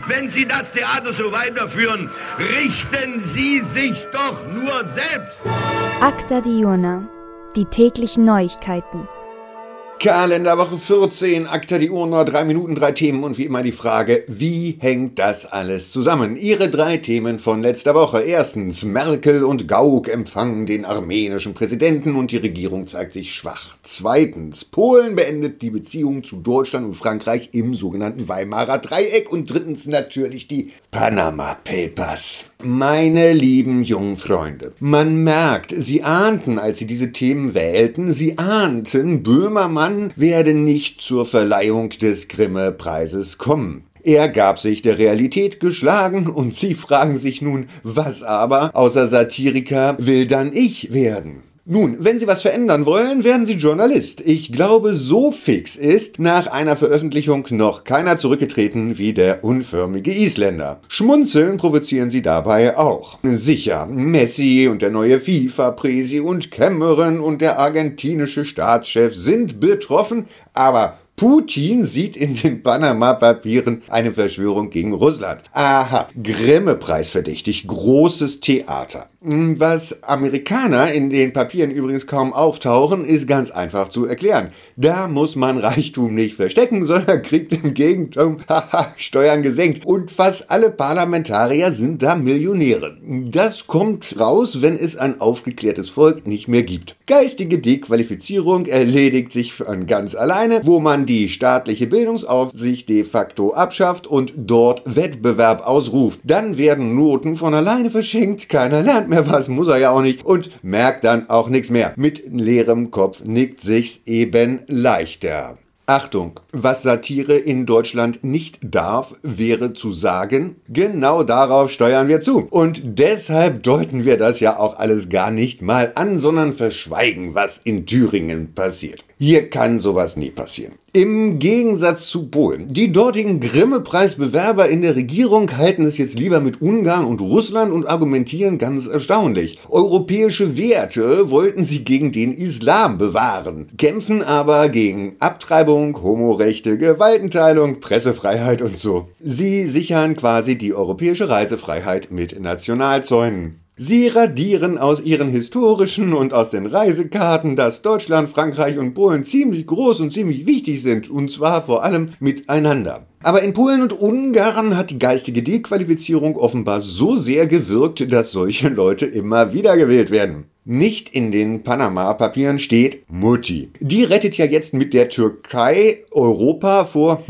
Wenn Sie das Theater so weiterführen, richten Sie sich doch nur selbst. Acta Diurna, die täglichen Neuigkeiten. Kalenderwoche 14, Acta Diurna, 3 Minuten, 3 Themen und wie immer die Frage, wie hängt das alles zusammen? Ihre 3 Themen von letzter Woche. Erstens, Merkel und Gauck empfangen den armenischen Präsidenten und die Regierung zeigt sich schwach. Zweitens, Polen beendet die Beziehung zu Deutschland und Frankreich im sogenannten Weimarer Dreieck. Und drittens natürlich die Panama Papers. Meine lieben jungen Freunde, man merkt, Sie ahnten, als Sie diese Themen wählten, Sie ahnten, Böhmermann werde nicht zur Verleihung des Grimme-Preises kommen. Er gab sich der Realität geschlagen und Sie fragen sich nun, was aber außer Satiriker will dann ich werden? Nun, wenn Sie was verändern wollen, werden Sie Journalist. Ich glaube, so fix ist nach einer Veröffentlichung noch keiner zurückgetreten wie der unförmige Isländer. Schmunzeln provozieren Sie dabei auch. Sicher, Messi und der neue FIFA-Präsi und Cameron und der argentinische Staatschef sind betroffen, aber Putin sieht in den Panama-Papieren eine Verschwörung gegen Russland. Aha, Grimme-Preis verdächtig, großes Theater. Was Amerikaner in den Papieren übrigens kaum auftauchen, ist ganz einfach zu erklären. Da muss man Reichtum nicht verstecken, sondern kriegt im Gegenteil Steuern gesenkt. Und fast alle Parlamentarier sind da Millionäre. Das kommt raus, wenn es ein aufgeklärtes Volk nicht mehr gibt. Geistige Dequalifizierung erledigt sich von ganz alleine, wo man die staatliche Bildungsaufsicht de facto abschafft und dort Wettbewerb ausruft. Dann werden Noten von alleine verschenkt, keiner lernt mehr was, muss er ja auch nicht und merkt dann auch nichts mehr. Mit leerem Kopf nickt sich's eben leichter. Achtung, was Satire in Deutschland nicht darf, wäre zu sagen, genau darauf steuern wir zu. Und deshalb deuten wir das ja auch alles gar nicht mal an, sondern verschweigen, was in Thüringen passiert. Hier kann sowas nie passieren. Im Gegensatz zu Polen. Die dortigen Grimme-Preisbewerber in der Regierung halten es jetzt lieber mit Ungarn und Russland und argumentieren ganz erstaunlich. Europäische Werte wollten sie gegen den Islam bewahren, kämpfen aber gegen Abtreibung, Homorechte, Gewaltenteilung, Pressefreiheit und so. Sie sichern quasi die europäische Reisefreiheit mit Nationalzäunen. Sie radieren aus ihren historischen und aus den Reisekarten, dass Deutschland, Frankreich und Polen ziemlich groß und ziemlich wichtig sind, und zwar vor allem miteinander. Aber in Polen und Ungarn hat die geistige Dequalifizierung offenbar so sehr gewirkt, dass solche Leute immer wieder gewählt werden. Nicht in den Panama-Papieren steht Mutti. Die rettet ja jetzt mit der Türkei Europa vor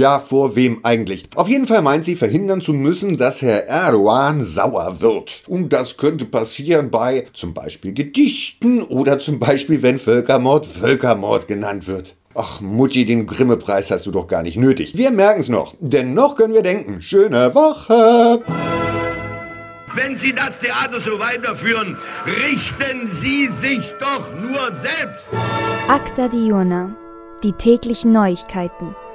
wem eigentlich? Auf jeden Fall meint sie, verhindern zu müssen, dass Herr Erdogan sauer wird. Und das könnte passieren bei zum Beispiel Gedichten oder zum Beispiel, wenn Völkermord Völkermord genannt wird. Ach Mutti, den Grimme-Preis hast du doch gar nicht nötig. Wir merken's noch, denn noch können wir denken. Schöne Woche! Wenn Sie das Theater so weiterführen, richten Sie sich doch nur selbst. Acta Diurna, die täglichen Neuigkeiten.